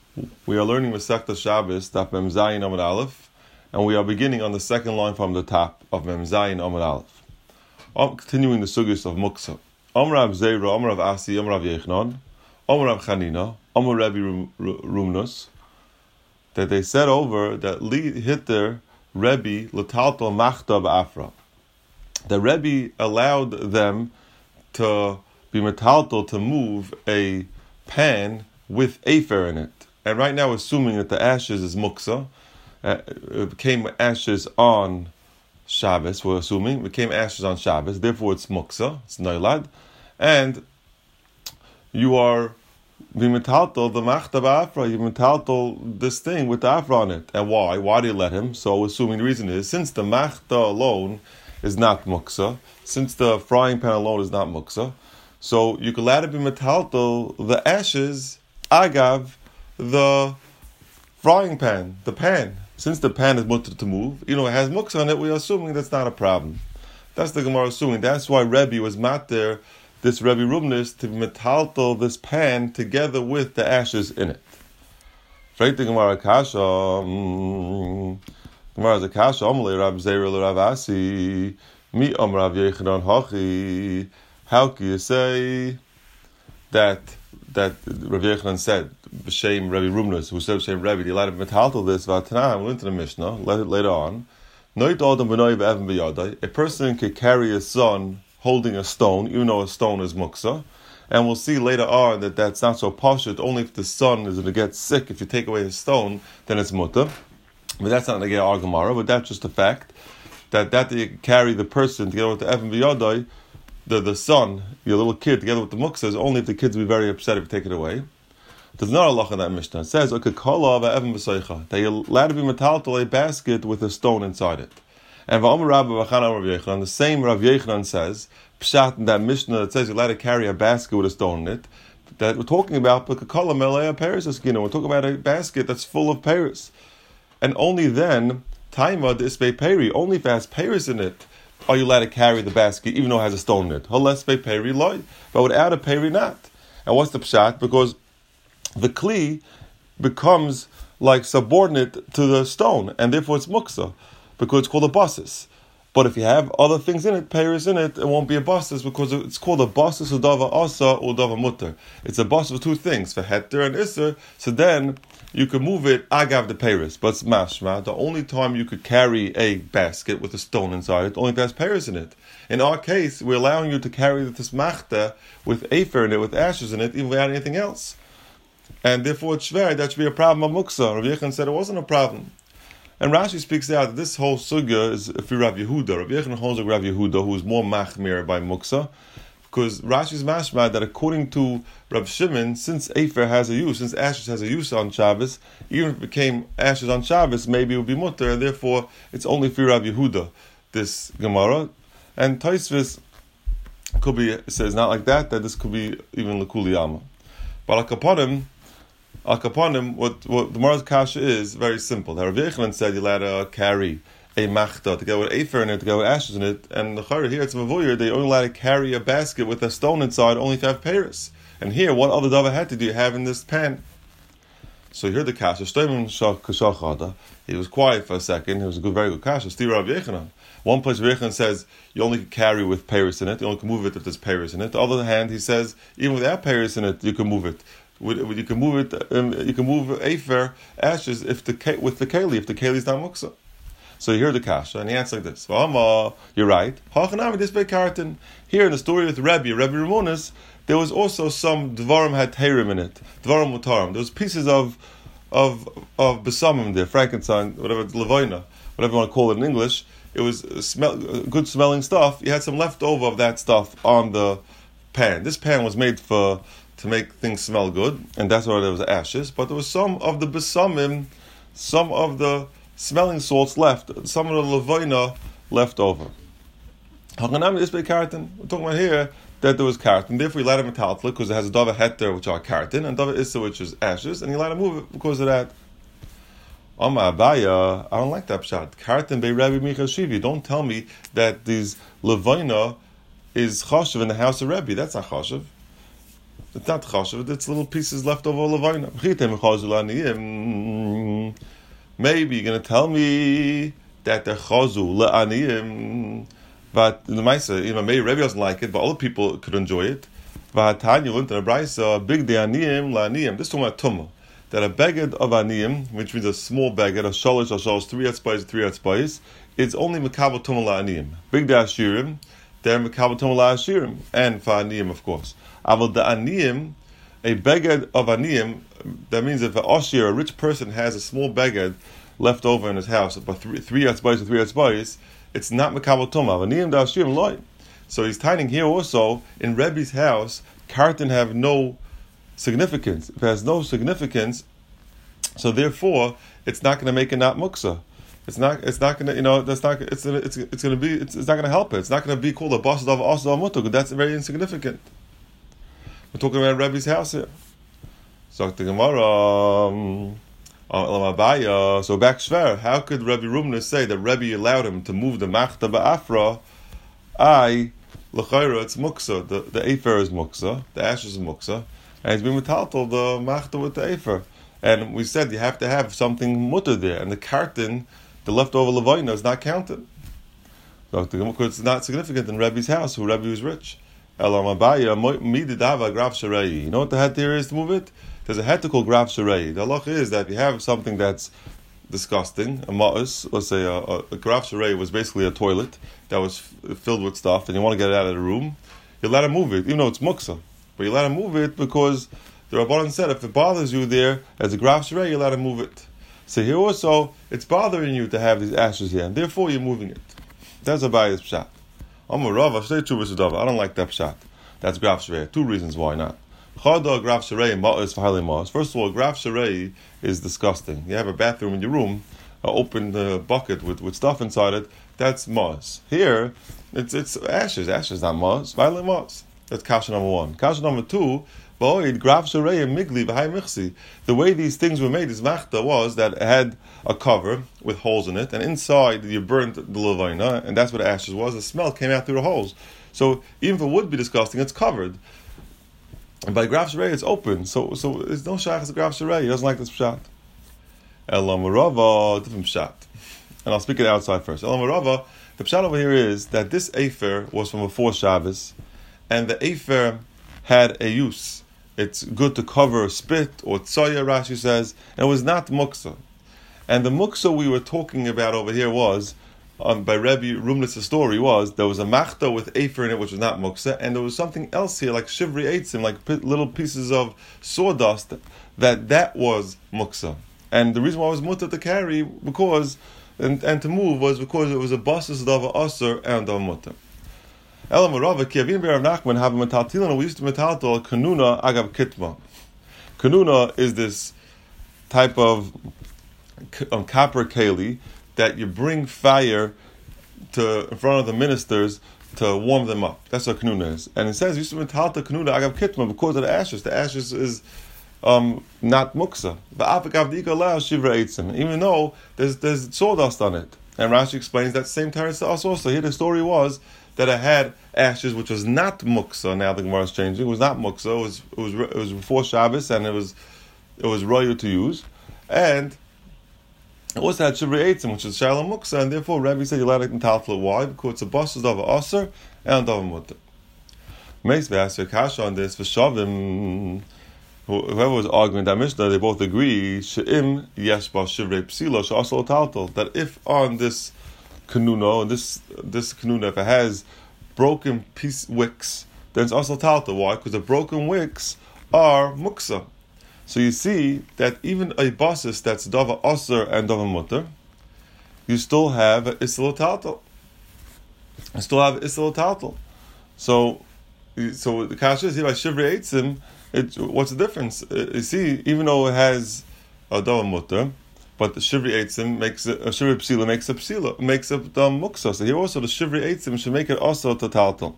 We are learning Masechta Shabbos, Daf Mem Zayin Amud Aleph, and we are beginning on the second line from the top of Mem Zayin Amud Aleph. Continuing the sugyas of Muksa. Amar Rav Zera, Amar Rav Asi, Amar Rav Yechnon, Amar Rav Chanina, Amar Rabbi Rumnus, that they said over that Li Hitter Rebbe L'taltal Machta B'Afra. The Rebbe allowed them to be metaltal, to move a pan with afer in it. And right now, assuming that the ashes is muksa, it became ashes on Shabbos, we're assuming, it became ashes on Shabbos, therefore it's muksa, it's noilad, and you are metaltal, the machta ba'afra, you metaltal this thing with the afra on it. And why? Why do you let him? So assuming the reason is, since the machta alone is not muksa, since the frying pan alone is not muksa, so you can let it be metaltal, the ashes, agav, the frying pan, the pan. Since the pan is mutter to move, it has muksa on it, we're assuming that's not a problem. That's the Gemara assuming. That's why Rebbe was matter, this Rebbe Rumnus, to metaltal this pan together with the ashes in it. Freit the Gemara Kasha, Gemara is a Kasha, Amalei Rav Zera Rav Asi, Mi Rav Yechanan Hachi. How can you say that Rav Yechanan said, B'Shem Rebbe Rumnus, who said B'Shem Rebbe, the light of metaltal this, V'Tanah, we into the Mishnah, later on, a person could carry a son holding a stone, even though a stone is muksa, and we'll see later on that that's not so pashut, only if the son is going to get sick, if you take away his stone, then it's mutter. But that's not going to get our Gemara, but that's just a fact, that you carry the person together with the Evan B'Yadai, the son, your little kid, together with the muksa, is only if the kids will be very upset if you take it away. There's not a halach in that Mishnah. It says, that you're allowed to be metaltal a basket with a stone inside it. And the same Rav Yechanan says, Pshat in that Mishnah that says you're allowed to carry a basket with a stone in it, that we're talking about, we're talking about a basket that's full of pears. And only then, Taima d'isbei peri, only if it has pears in it, are you allowed to carry the basket, even though it has a stone in it. Halesbei peri loy, but without a peri not. And what's the pshat? Because the kli becomes like subordinate to the stone, and therefore it's muksa, because it's called a basis. But if you have other things in it, pears in it, it won't be a basis, because it's called a basis udava asa or udava mutter. It's a basis of two things, for heter and isser, so then you can move it agav the pears. But it's mashma, the only time you could carry a basket with a stone inside it, only if it has pears in it. In our case, we're allowing you to carry this machta with afer in it, with ashes in it, even without anything else. And therefore it's shver, that should be a problem of muksa. Rav Yechon said it wasn't a problem. And Rashi speaks out that this whole sugya is for Rav Yehuda. Rav Yechon holds like Rav Yehuda, who is more machmir by muksa, because Rashi's mashma that according to Rav Shimon, since afer has a use, since ashes has a use on Shabbos, even if it became ashes on Shabbos, maybe it would be mutter, and therefore it's only for Rav Yehuda, this Gemara. And Taisvis could be, says not like that this could be even L'Kuli Yama. But Al Kaponim, what the Gemara's kasha is very simple. Rav Yechanan said you're allowed to carry a machta to go with afer in it, to go with ashes in it, and the chayra here it's mavoyer, they only allowed to carry a basket with a stone inside, only if you have pears. And here, what other davar had do you have in this pan? So you heard the kasha. He was quiet for a second. It was a very good kasha. Still Rav Yechanan. One place Rav Yechanan says you only can carry with pears in it. You only can move it if there's pears in it. The other hand, he says even without pears in it, you can move it. You can move it. You can move afer ashes with the keli if the keli is not muksa. So you hear the kasha, and he answers like this: you're right. Here in the story with Rebbe Ramonis, there was also some dvarim had teirim in it, dvarim mutarim. There was pieces of besamim there, frankincense, whatever levoina, whatever you want to call it in English. It was good smelling stuff. You had some leftover of that stuff on the pan. This pan was made to make things smell good, and that's why there was ashes. But there was some of the besamim, some of the smelling salts left, some of the levoina left over. We're talking about here that there was keratin. Therefore, you let him metaltal because it has a dava heter, which are keratin, and dava issa, which is ashes, and you let him move it because of that. Abaya, I don't like that pshat. Keratin be Rabbi Micha Shivi. Don't tell me that these levoina is chashuv in the house of Rebbe. That's not chashuv. It's not chashuv. It's little pieces left over levayna. Maybe you're going to tell me that they're chazu le'aniyim, but in the Maisa, maybe Rebbe doesn't like it, but other people could enjoy it. V'hatanya learned in a brayso, big de aniyim la'aniyim. This is talking about tumah. That a beged of aniyim, which means a small beged, a shalosh, 3 etzbais, is only mekabel tumah la'aniyim. Big de ashirim, they're mekabel tumah la'ashirim, and for aniyim, of course. Aval de aniyim, a beged of aniyim, that means if an ashir, a rich person, has a small beged left over in his house, about 3 etzbais, it's not mekabel tumah. Aniyim de ashirim loy. So he's tying here also, in Rebbe's house, kartan have no significance. If it has no significance, so therefore it's not going to make it not muksa. It's not going to, that's not. It's going to be. It's not going to help it. It's not going to be called a bas of asa mutuk. That's very insignificant. We're talking about Rebbe's house here. So the Gemara, so back shver. How could Rebbe Rumna say that Rebbe allowed him to move the machta ba'afra? L'chayra, it's muksa. The afer is muksa. The ashes is muksa. And he's been metaltal the machta with the afer. And we said you have to have something mutter there. And the kartan, the leftover levayna, is not counted. So it's not significant in Rebbe's house, who Rebbe was rich. You know what the head there is to move it? There's a head to call graf sharei. The halacha is that if you have something that's disgusting, a ma'us, let's say a graf sharei was basically a toilet that was filled with stuff, and you want to get it out of the room, you're allowed to move it, even though it's muksa. But you're allowed to move it because the Rabbanan said if it bothers you there as a graf sharei, you're allowed to move it. So here also, it's bothering you to have these ashes here, and therefore you're moving it. That's a bias pshat. I'm a Rav, I don't like that pshat. That's graf sharei. 2 reasons why not. Chada graf sharei ma'as for highly ma'as. First of all, graf sharei is disgusting. You have a bathroom in your room, open the bucket with stuff inside it, that's ma'as. Here, it's ashes. Ashes, not ma'as. Violent ma'as. That's kasha number 1. Kasha number 2, graf sharei and migli v'hai michsi. The way these things were made, this machta, was that it had a cover with holes in it, and inside you burnt the levayna, and that's what the ashes was. The smell came out through the holes. So even if it would be disgusting, it's covered. And by graf sharei, it's open. So there's no shach as a graf sharei. He doesn't like this pshat. Elam Rava, different pshat. And I'll speak it outside first. Elam Rava, the pshat over here is that this afer was from before Shabbos, and the afer had a use. It's good to cover spit or tsoya, Rashi says, and it was not muksa. And the muksa we were talking about over here was, by Rebbe Rumnitz's story, was there was a machta with afer in it, which was not muksa, and there was something else here, like shivri eitzim, like little pieces of sawdust, that was muksa. And the reason why it was mutter to carry, because, and to move, was because it was a basis dava aser and dava mutter. Elam Rava, ki avin be'Rav Nachman have a metaltilana, we used to metaltal kanuna agav kitma. Kanuna is this type of copper keli that you bring fire in front of the ministers to warm them up. That's what kanuna is. And it says, you used to metaltal kanuna agav kitma because of the ashes. The ashes is not muksa. Even though there's sawdust on it. And Rashi explains that same teretz to us also. Here the story was that it had ashes which was not muksa. Now the Gemara is changing. It was not muksa. It was before Shabbos, and it was royal to use. And it also had shivrei eitzim, which is shalom muksa, and therefore Rabbi said you let it in talfla. Why? Because it's a basis of aser and of mutter. Meis v'aser kasha on this v'shavim. Whoever was arguing that Mishnah, they both agree she'im yesh ba shivrei psila she'asol taltal, that if on this kanuna, this kanuna, if it has broken wicks, then it's asol taltal. Why? Because the broken wicks are muksa. So you see that even a basis that's dava aser and dava mutter, you still have isel taltal. So the kasha is here by shivrei eitzim. What's the difference? You see, even though it has a dava mutter, but the shivri eitzim makes it, a shivri psila makes it muksa. So here also the shivri eitzim should make it also to taltal.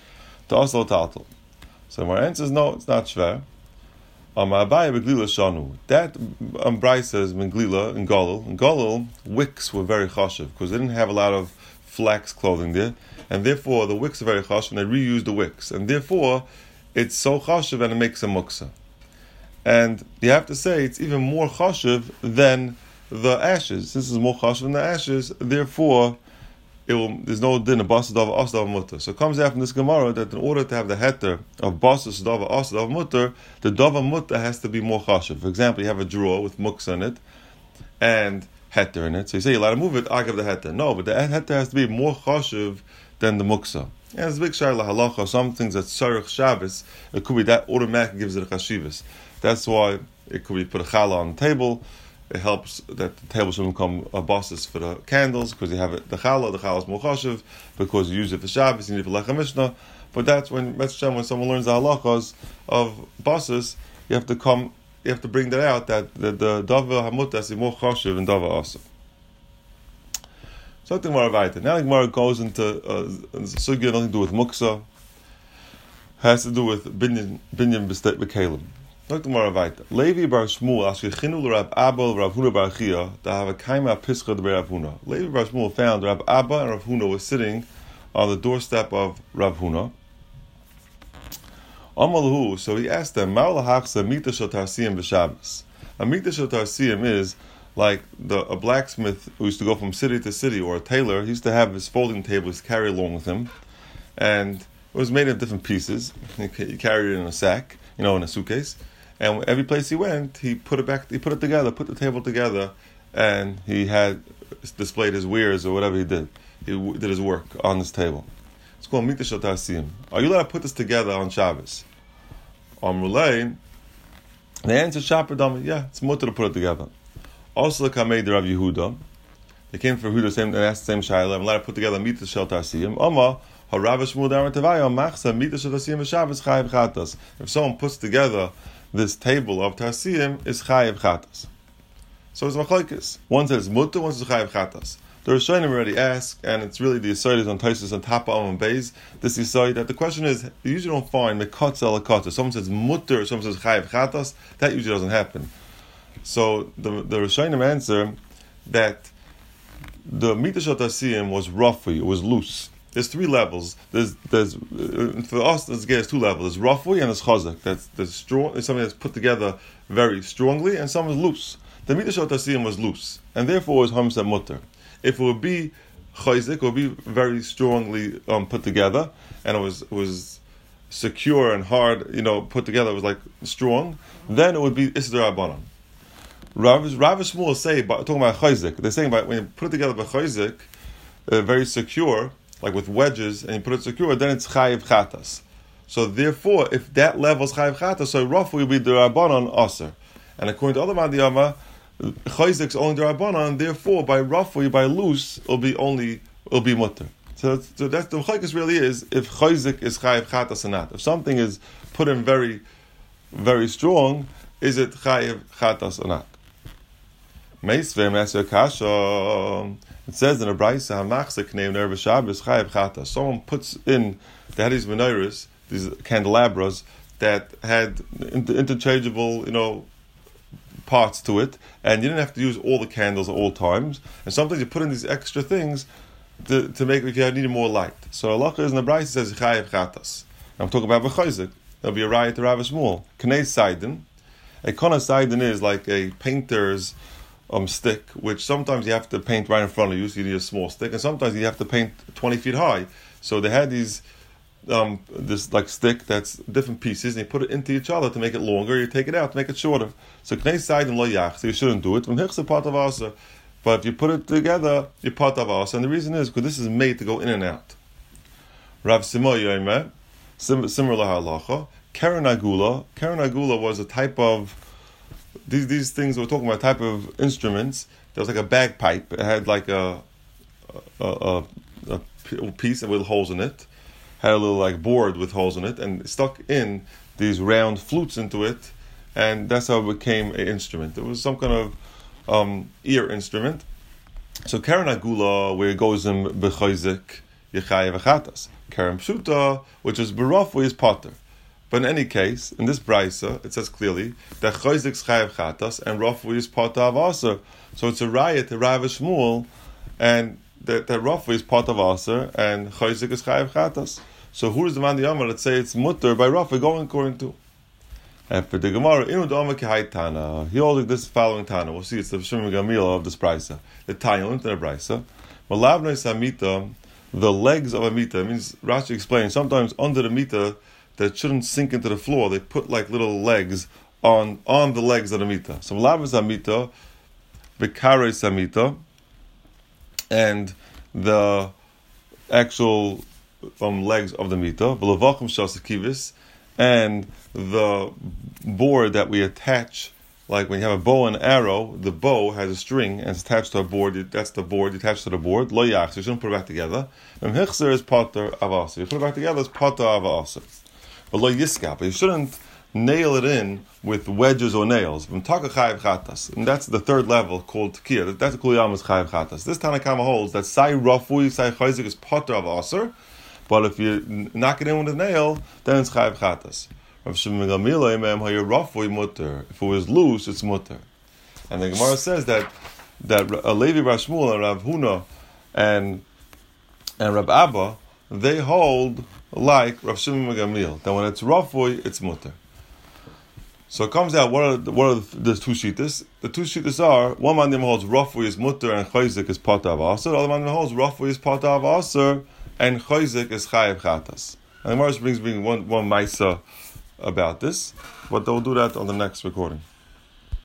So my answer is no, it's not shver. Abaye beglila shanu. That Bryce says beglila in Galil. In Galil, wicks were very chashiv because they didn't have a lot of flax clothing there, and therefore the wicks are very chashiv, and they reused the wicks, and therefore it's so chashuv and it makes a muksa. And you have to say it's even more chashuv than the ashes. This is more chashuv than the ashes, therefore there's no din of basas dava asa dava mutter. So it comes out from this Gemara that in order to have the heter of basas dava asa dava mutter, the dava mutter has to be more chashuv. For example, you have a drawer with muksa in it and heter in it. So you say you're allowed to move it, I give the heter. No, but the heter has to be more chashuv than the muksa. And it's a big shayla halacha. Some things that tzarich Shabbos, it could be that automatically gives it a chashivas. That's why it could be put a challah on the table. It helps that the table shouldn't become a basis for the candles because you have it, the challah is more chashuv because you use it for Shabbos, you need it for Lechem Mishnah. But that's when someone learns the halachas of basis, you have to bring that out that the dava hamutas is more chashuv than dava asa. So the Gemara weiter. Now the Gemara goes into sugya nothing to do with muksa, has to do with binyan b'kelim. Look the Gemara weiter. Levi bar Shmuel ashkechinu l'Rab Abba l'Rav Huna bar Chia to have a kaima pischa de Rav Huna. Levi bar Shmuel found Rab Abba and Rav Huna were sitting on the doorstep of Rav Huna. Amalahu, so he asked them, Ma lahachsa mita shel tarsiyim b'Shabbos. A mita shel tarsiyim is like a blacksmith who used to go from city to city, or a tailor. He used to have his folding tables carry along with him, and it was made of different pieces. He carried it in a sack, in a suitcase, and every place he went, he put it together, put the table together, and he had displayed his wares or whatever he did. He did his work on this table. It's called Mita Shel Tarsiyim. Are you allowed to put this together on Shabbos? Amrulay, the answer Shapar Dami, yeah, it's mutter to put it together. Also, Kamei de Rav Yehuda, they came for Yehuda and asked the same shayla. I'm allowed to put together Mita Shel Tarsiyim. Oma Harav Shmuel Damar Tevaya Machsa Mita Shel Tarsiyim Shabbos Chayiv Chatas. If someone puts together this table of Tarsiyim, it's Chayiv Chatas. So it's machlokes. One says mutter, one says Chayiv Chatas. The Rishonim already asked, and it's really the Yisraelis on Taisus and Tapa Am and Beis. This Yisrael that the question is, you usually don't find mekatza lakata. Someone says mutter, someone says Chayiv Chatas. That usually doesn't happen. So the Rishonim answer that the Mita Shel Tarsiyim was roughly, it was loose. There's three levels. There's for us there's two levels. There's roughly and there's chazak. That's strong. It's something that's put together very strongly, and some is loose. The Mita Shel Tarsiyim was loose, and therefore it was hamsa mutter. If it would be chayzik, it would be very strongly put together, and it was secure and hard, put together. It was like strong. Then it would be Isdar Rabbanan. Rav Shmuel say, talking about chayzik, they're saying when you put it together by chayzik, very secure, like with wedges, and you put it secure, then it's chayiv chatas. So therefore, if that level is chayiv chatas, so roughly will be the Rabbanan aser. And according to other Madiyama, chayzik's only the Rabbanan, therefore by roughly, by loose, it'll be mutter. So that's the chayzik really is if chayzik is chayiv chatas or not. If something is put in very, very strong, is it chayiv chatas or not? Meisvem asher kasha. It says in a brayso, hamachzik named Erev Shabbos chayiv chatas. Someone puts in, they had these menorahs, these candelabras that had interchangeable, parts to it, and you didn't have to use all the candles at all times. And sometimes you put in these extra things to make if you needed more light. So Allah is in the brayso says chayiv chatas. I'm talking about b'chayzik. There'll be a riot to Rav Shmuel. Knei Saidin. A kona Saidin is like a painter's stick, which sometimes you have to paint right in front of you, so you need a small stick, and sometimes you have to paint 20 feet high. So they had these this like stick that's different pieces, and you put it into each other to make it longer. You take it out to make it shorter. So knei Saidin lo yach, so you shouldn't do it. From hichse part of asa, but if you put it together, you're part of asa, and the reason is because this is made to go in and out. Rav Simo Yomer, similar halacha. Keren agula was a type of these things we're talking about, type of instruments. There was like a bagpipe. It had like a piece with holes in it. Had a little like board with holes in it, and stuck in these round flutes into it, and that's how it became an instrument. It was some kind of ear instrument. So Keren agula, where it goes in b'chayzik, yechayev achatas. Keren pshuta, which is berafui, is potter. But in any case, in this brayso, it says clearly that chayzik chayev chatas and rafui is part of aser. So it's a riot to Rav Shmuel, and that rafui is part of aser and chayzik is chayev chatas. So who is the man the Yama that say it's mutter by Rafa going according to? And for the Gemara, he holds this following Tana. We'll see it's the Shimon Gamil of this brisa. The Tanya into the brisa. Malavnei samita, the legs of a mita. It means Rashi explains sometimes under the mita that shouldn't sink into the floor. They put like little legs on the legs of the mita. So malavnei samita, vikare samita, and the actual legs of the mita, v'levachim shasakivis, and the board that we attach, like when you have a bow and arrow, the bow has a string and it's attached to a board. That's the board attached to the board. Lo yachs, you shouldn't put it back together. And hichser is pater avasa. You put it back together, it's pater avasa. But lo yiskap, you shouldn't nail it in with wedges or nails. And that's the third level called tekiah. That's the kuliyamas chayiv chatas. This Tanakama holds that sai rafui, sai chayzik is pater avasa. But if you knock it in with a nail, then it's chayiv chatas. If it was loose, it's mutter. And the Gemara says that Levi Rashmul and Rav Huna and Rav Abba, they hold like Rav Shimon Gamil, that when it's rafui, it's mutter. So it comes out, what are the two shittas? The two shittas are, one man holds rafui is mutter and chayzik is pater av aser. The other man holds rafui is pater av aser and chayzik is chayiv chatas. And the Gemara brings one Maisa about this, but they'll do that on the next recording.